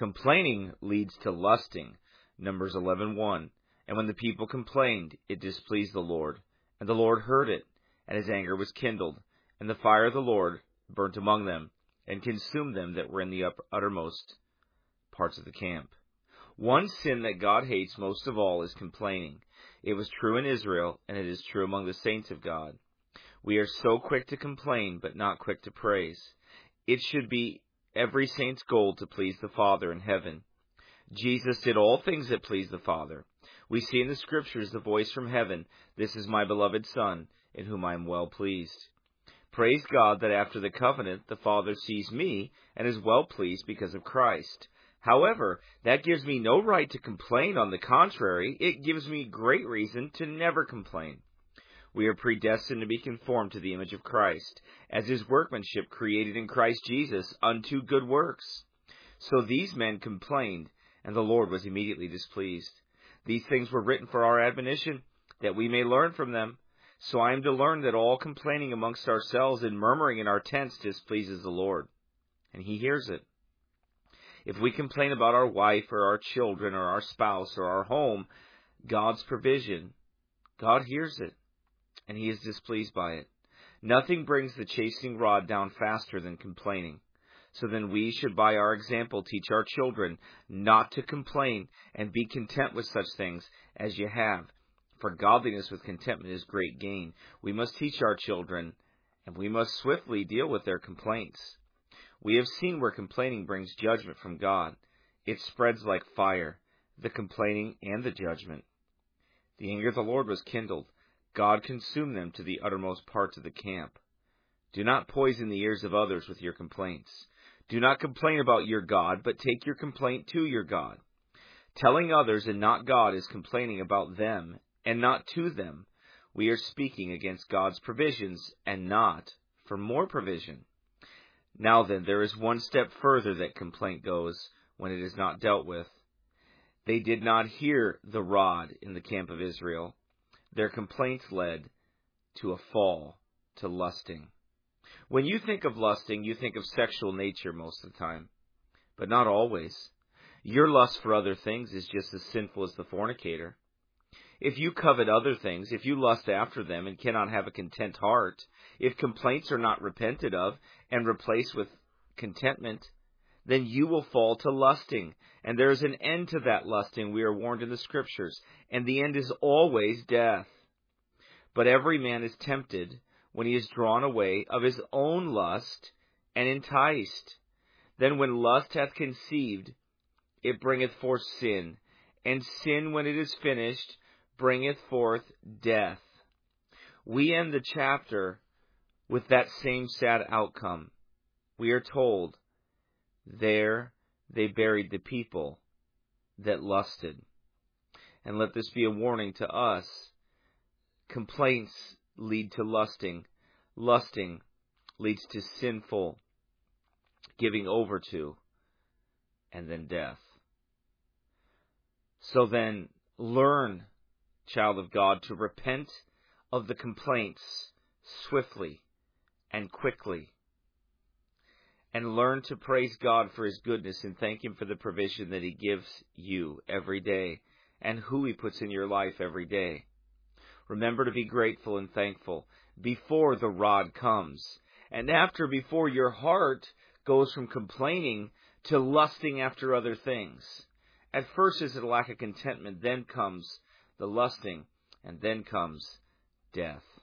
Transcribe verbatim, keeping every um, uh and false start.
Complaining leads to lusting. Numbers eleven one. And when the people complained, it displeased the Lord. And the Lord heard it, and his anger was kindled. And the fire of the Lord burnt among them, and consumed them that were in the uttermost parts of the camp. One sin that God hates most of all is complaining. It was true in Israel, and it is true among the saints of God. We are so quick to complain, but not quick to praise. It should be every saint's goal to please the Father in heaven. Jesus did all things that please the Father. We see in the Scriptures the voice from heaven, "This is my beloved Son, in whom I am well pleased." Praise God that after the covenant, the Father sees me and is well pleased because of Christ. However, that gives me no right to complain. On the contrary, it gives me great reason to never complain. We are predestined to be conformed to the image of Christ, as his workmanship created in Christ Jesus unto good works. So these men complained, and the Lord was immediately displeased. These things were written for our admonition, that we may learn from them. So I am to learn that all complaining amongst ourselves and murmuring in our tents displeases the Lord, and he hears it. If we complain about our wife or our children or our spouse or our home, God's provision, God hears it, and he is displeased by it. Nothing brings the chastening rod down faster than complaining. So then we should by our example teach our children not to complain and be content with such things as you have. For godliness with contentment is great gain. We must teach our children, and we must swiftly deal with their complaints. We have seen where complaining brings judgment from God. It spreads like fire, the complaining and the judgment. The anger of the Lord was kindled. God consumed them to the uttermost parts of the camp. Do not poison the ears of others with your complaints. Do not complain about your God, but take your complaint to your God. Telling others and not God is complaining about them and not to them. We are speaking against God's provisions and not for more provision. Now then, there is one step further that complaint goes when it is not dealt with. They did not hear the rod in the camp of Israel. Their complaints led to a fall, to lusting. When you think of lusting, you think of sexual nature most of the time, but not always. Your lust for other things is just as sinful as the fornicator. If you covet other things, if you lust after them and cannot have a content heart, if complaints are not repented of and replaced with contentment, then you will fall to lusting. And there is an end to that lusting, we are warned in the Scriptures, and the end is always death. But every man is tempted when he is drawn away of his own lust and enticed. Then when lust hath conceived, it bringeth forth sin, and sin, when it is finished, bringeth forth death. We end the chapter with that same sad outcome. We are told, there they buried the people that lusted. And let this be a warning to us. Complaints lead to lusting. Lusting leads to sinful giving over to, and then death. So then, learn, child of God, to repent of the complaints swiftly and quickly. And learn to praise God for his goodness and thank him for the provision that he gives you every day and who he puts in your life every day. Remember to be grateful and thankful before the rod comes, and after, before your heart goes from complaining to lusting after other things. At first is a lack of contentment, then comes the lusting, and then comes death.